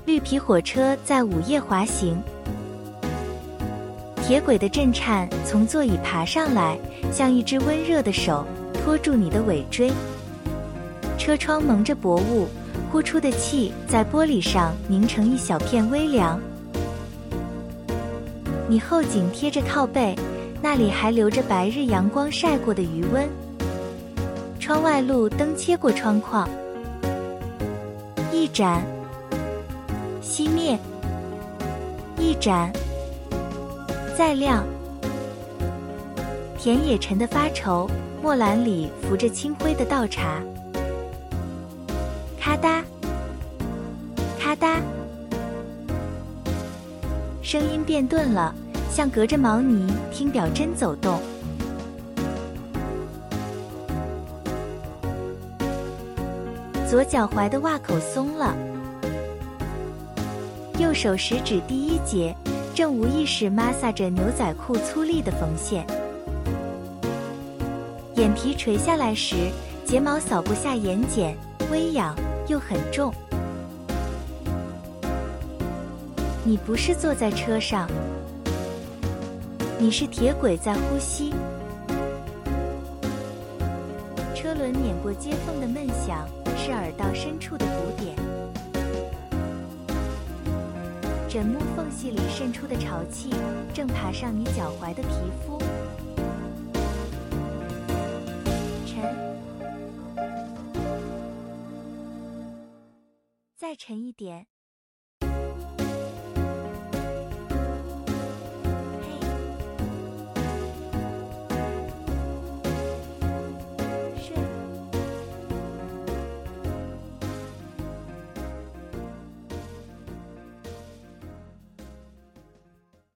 绿皮火车在午夜滑行，铁轨的震颤从座椅爬上来，像一只温热的手托住你的尾椎。车窗蒙着薄雾，呼出的气在玻璃上凝成一小片微凉。你后颈贴着靠背，那里还留着白日阳光晒过的余温。窗外路灯切过窗框，一盏，熄灭，一盏，再亮。田野沉得发愁，墨篮里浮着清灰的倒茶。咔嗒，咔嗒，声音变钝了，像隔着毛呢听表针走动。左脚踝的袜口松了，右手食指第一节正无意识摩挲着牛仔裤粗粝的缝线。眼皮垂下来时，睫毛扫不下眼睑，微痒又很重。你不是坐在车上，你是铁轨在呼吸。车轮碾过接缝的闷响，是耳道深处的鼓点。枕木缝隙里渗出的潮气，正爬上你脚踝的皮肤。沉，再沉一点。